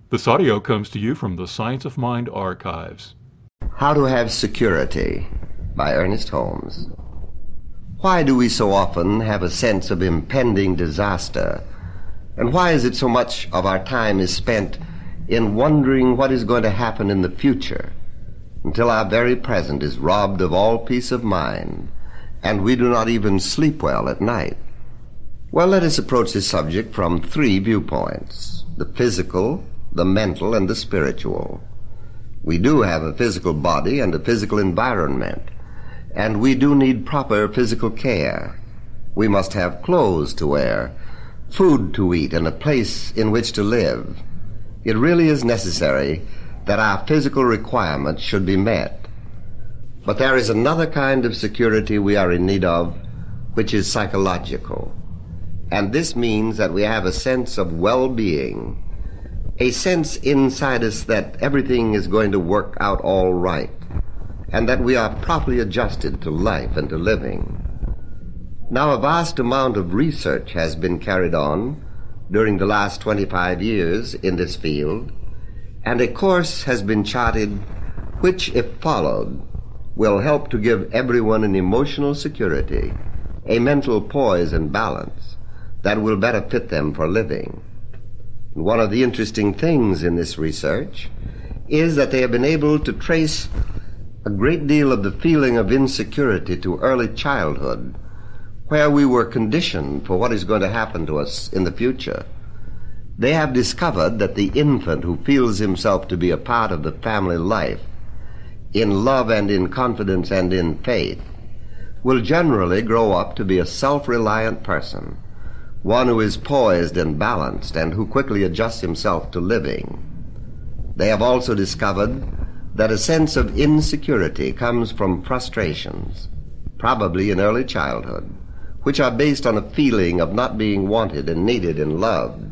This audio comes to you from the Science of Mind archives. How to Have Security by Ernest Holmes. Why do we so often have a sense of impending disaster? And why is it so much of our time is spent in wondering what is going to happen in the future, until our very present is robbed of all peace of mind, and we do not even sleep well at night? Well, let us approach this subject from three viewpoints: the physical, the mental, and the spiritual. We do have a physical body and a physical environment, and we do need proper physical care. We must have clothes to wear, food to eat, and a place in which to live. It really is necessary that our physical requirements should be met. But there is another kind of security we are in need of, which is psychological. And this means that we have a sense of well-being, a sense inside us that everything is going to work out all right, and that we are properly adjusted to life and to living. Now, a vast amount of research has been carried on during the last 25 years in this field, and a course has been charted which, if followed, will help to give everyone an emotional security, a mental poise and balance that will better fit them for living. One of the interesting things in this research is that they have been able to trace a great deal of the feeling of insecurity to early childhood, where we were conditioned for what is going to happen to us in the future. They have discovered that the infant who feels himself to be a part of the family life, in love and in confidence and in faith, will generally grow up to be a self-reliant person, one who is poised and balanced and who quickly adjusts himself to living. They have also discovered that a sense of insecurity comes from frustrations, probably in early childhood, which are based on a feeling of not being wanted and needed and loved.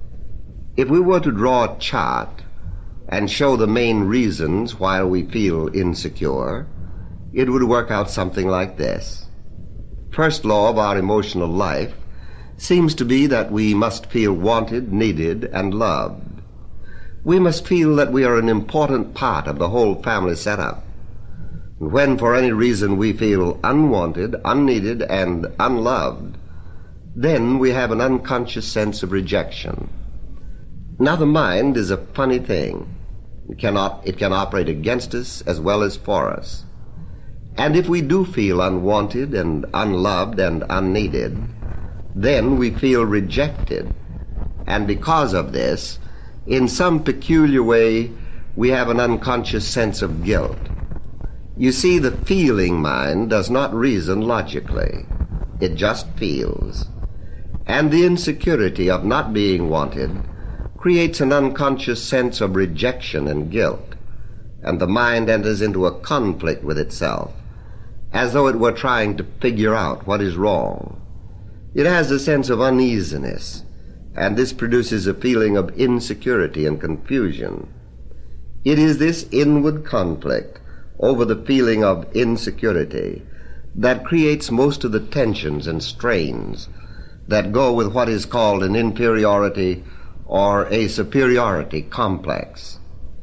If we were to draw a chart and show the main reasons why we feel insecure, it would work out something like this. First law of our emotional life seems to be that we must feel wanted, needed, and loved. We must feel that we are an important part of the whole family setup. And when for any reason we feel unwanted, unneeded, and unloved, then we have an unconscious sense of rejection. Now, the mind is a funny thing. It can operate against us as well as for us. And if we do feel unwanted and unloved and unneeded, then we feel rejected. And because of this, in some peculiar way, we have an unconscious sense of guilt. You see, the feeling mind does not reason logically. It just feels. And the insecurity of not being wanted creates an unconscious sense of rejection and guilt, and the mind enters into a conflict with itself, as though it were trying to figure out what is wrong. It has a sense of uneasiness, and this produces a feeling of insecurity and confusion. It is this inward conflict over the feeling of insecurity that creates most of the tensions and strains that go with what is called an inferiority or a superiority complex.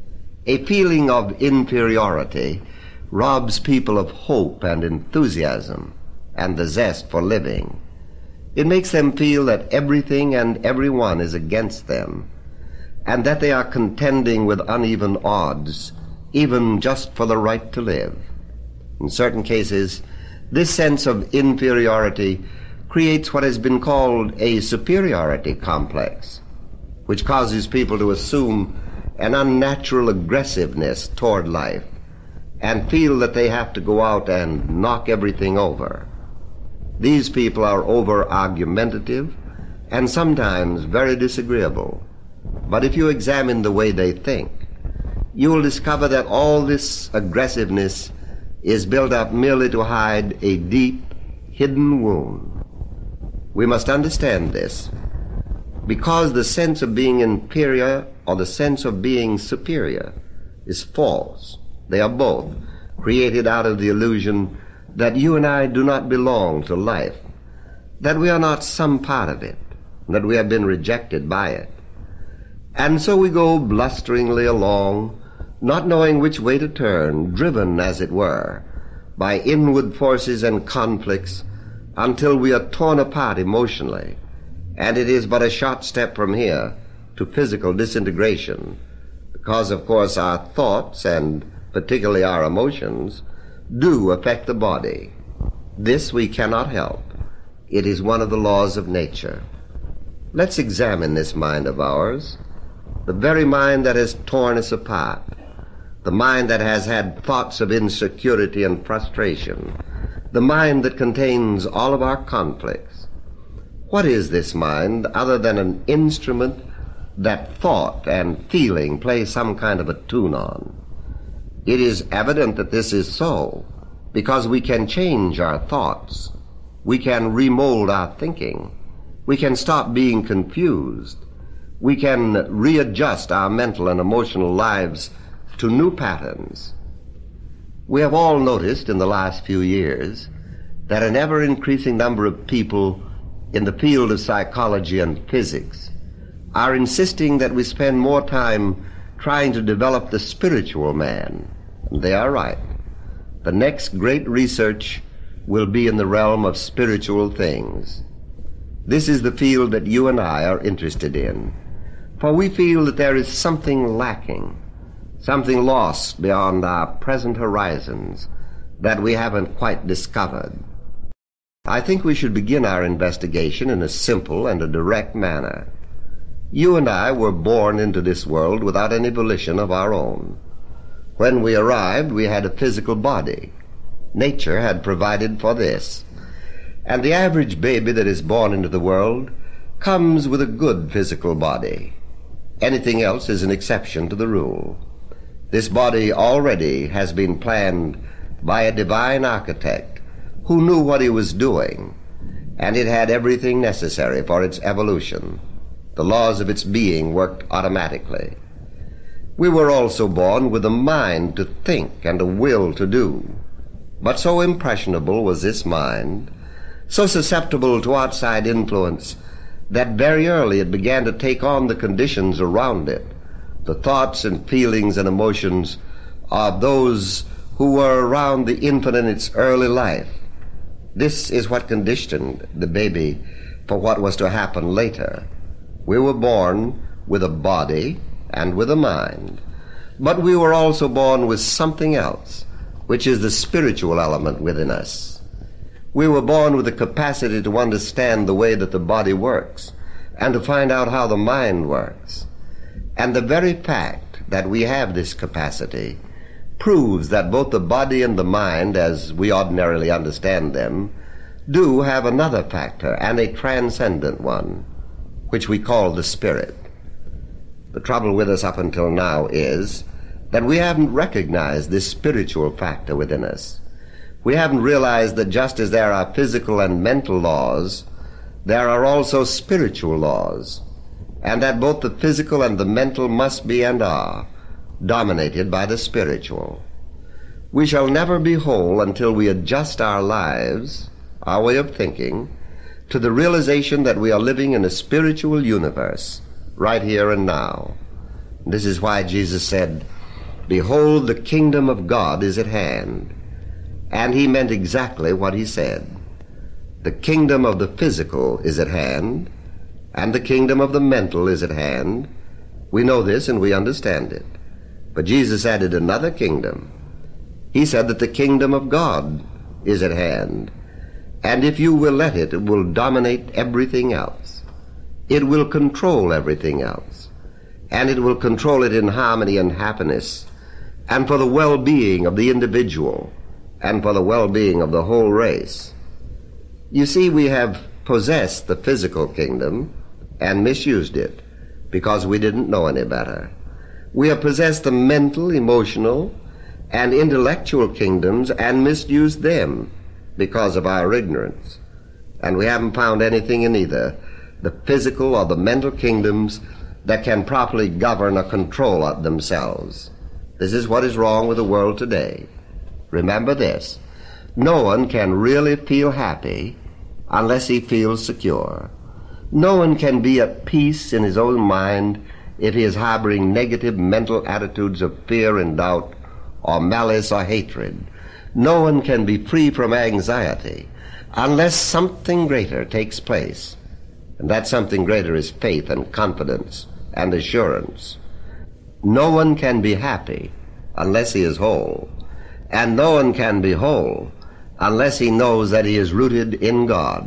A feeling of inferiority robs people of hope and enthusiasm and the zest for living. It makes them feel that everything and everyone is against them, and that they are contending with uneven odds, even just for the right to live. In certain cases, this sense of inferiority creates what has been called a superiority complex, which causes people to assume an unnatural aggressiveness toward life and feel that they have to go out and knock everything over. These people are over-argumentative and sometimes very disagreeable. But if you examine the way they think, you will discover that all this aggressiveness is built up merely to hide a deep, hidden wound. We must understand this, because the sense of being inferior or the sense of being superior is false. They are both created out of the illusion that you and I do not belong to life, that we are not some part of it, that we have been rejected by it. And so we go blusteringly along, not knowing which way to turn, driven, as it were, by inward forces and conflicts, until we are torn apart emotionally, and it is but a short step from here to physical disintegration, because, of course, our thoughts, and particularly our emotions, do affect the body. This we cannot help. It is one of the laws of nature. Let's examine this mind of ours, the very mind that has torn us apart, the mind that has had thoughts of insecurity and frustration, the mind that contains all of our conflicts. What is this mind other than an instrument that thought and feeling play some kind of a tune on? It is evident that this is so, because we can change our thoughts, we can remold our thinking, we can stop being confused, we can readjust our mental and emotional lives to new patterns. We have all noticed in the last few years that an ever-increasing number of people in the field of psychology and physics are insisting that we spend more time trying to develop the spiritual man. And they are right. The next great research will be in the realm of spiritual things. This is the field that you and I are interested in, for we feel that there is something lacking, something lost beyond our present horizons that we haven't quite discovered. I think we should begin our investigation in a simple and a direct manner. You and I were born into this world without any volition of our own. When we arrived, we had a physical body. Nature had provided for this. And the average baby that is born into the world comes with a good physical body. Anything else is an exception to the rule. This body already has been planned by a divine architect who knew what he was doing, and it had everything necessary for its evolution. The laws of its being worked automatically. We were also born with a mind to think and a will to do. But so impressionable was this mind, so susceptible to outside influence, that very early it began to take on the conditions around it, the thoughts and feelings and emotions of those who were around the infant in its early life. This is what conditioned the baby for what was to happen later. We were born with a body and with a mind, but we were also born with something else, which is the spiritual element within us. We were born with the capacity to understand the way that the body works and to find out how the mind works. And the very fact that we have this capacity proves that both the body and the mind, as we ordinarily understand them, do have another factor, and a transcendent one, which we call the spirit. The trouble with us up until now is that we haven't recognized this spiritual factor within us. We haven't realized that just as there are physical and mental laws, there are also spiritual laws, and that both the physical and the mental must be and are dominated by the spiritual. We shall never be whole until we adjust our lives, our way of thinking, to the realization that we are living in a spiritual universe, right here and now. This is why Jesus said, "Behold, the kingdom of God is at hand." And he meant exactly what he said. The kingdom of the physical is at hand, and the kingdom of the mental is at hand. We know this and we understand it. But Jesus added another kingdom. He said that the kingdom of God is at hand, and if you will let it, it will dominate everything else. It will control everything else, and it will control it in harmony and happiness, and for the well-being of the individual, and for the well-being of the whole race. You see, we have possessed the physical kingdom and misused it because we didn't know any better. We have possessed the mental, emotional, and intellectual kingdoms and misused them because of our ignorance. And we haven't found anything in either the physical or the mental kingdoms that can properly govern or control themselves. This is what is wrong with the world today. Remember this: no one can really feel happy unless he feels secure. No one can be at peace in his own mind if he is harboring negative mental attitudes of fear and doubt, or malice or hatred. No one can be free from anxiety unless something greater takes place. And that something greater is faith and confidence and assurance. No one can be happy unless he is whole. And no one can be whole unless he knows that he is rooted in God.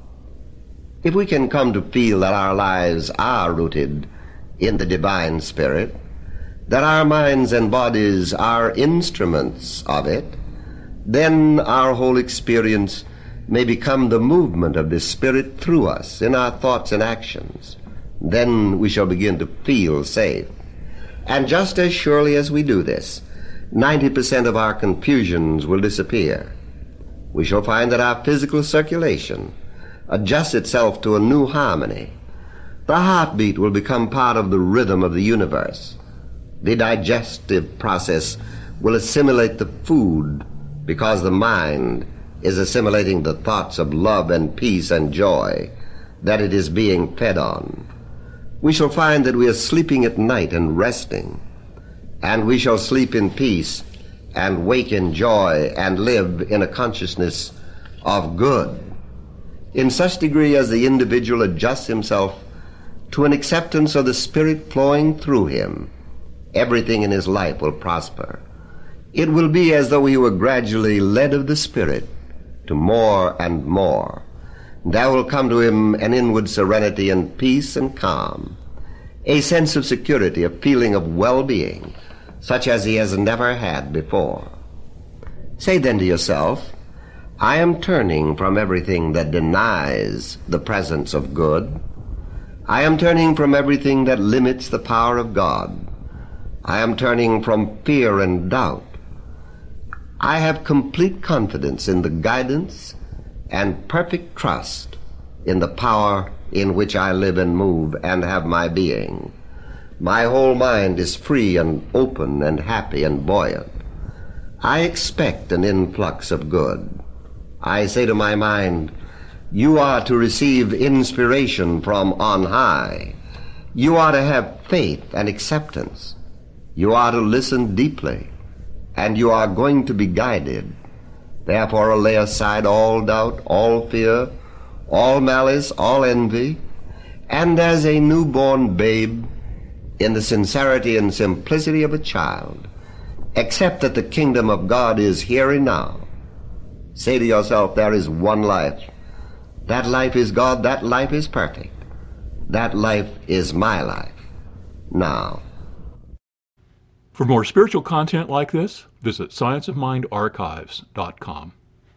If we can come to feel that our lives are rooted in the divine Spirit, that our minds and bodies are instruments of it, then our whole experience may become the movement of the Spirit through us in our thoughts and actions. Then we shall begin to feel safe. And just as surely as we do this, 90% of our confusions will disappear. We shall find that our physical circulation adjusts itself to a new harmony. The heartbeat will become part of the rhythm of the universe. The digestive process will assimilate the food because the mind is assimilating the thoughts of love and peace and joy that it is being fed on. We shall find that we are sleeping at night and resting, and we shall sleep in peace and wake in joy and live in a consciousness of good. In such degree as the individual adjusts himself to an acceptance of the Spirit flowing through him, everything in his life will prosper. It will be as though he were gradually led of the Spirit to more and more. There will come to him an inward serenity and peace and calm, a sense of security, a feeling of well-being, such as he has never had before. Say then to yourself, I am turning from everything that denies the presence of good. I am turning from everything that limits the power of God. I am turning from fear and doubt. I have complete confidence in the guidance and perfect trust in the power in which I live and move and have my being. My whole mind is free and open and happy and buoyant. I expect an influx of good. I say to my mind, you are to receive inspiration from on high. You are to have faith and acceptance. You are to listen deeply, and you are going to be guided. Therefore lay aside all doubt, all fear, all malice, all envy, and as a newborn babe, in the sincerity and simplicity of a child, accept that the kingdom of God is here and now. Say to yourself, there is one life. That life is God. That life is perfect. That life is my life. Now. For more spiritual content like this, visit scienceofmindarchives.com.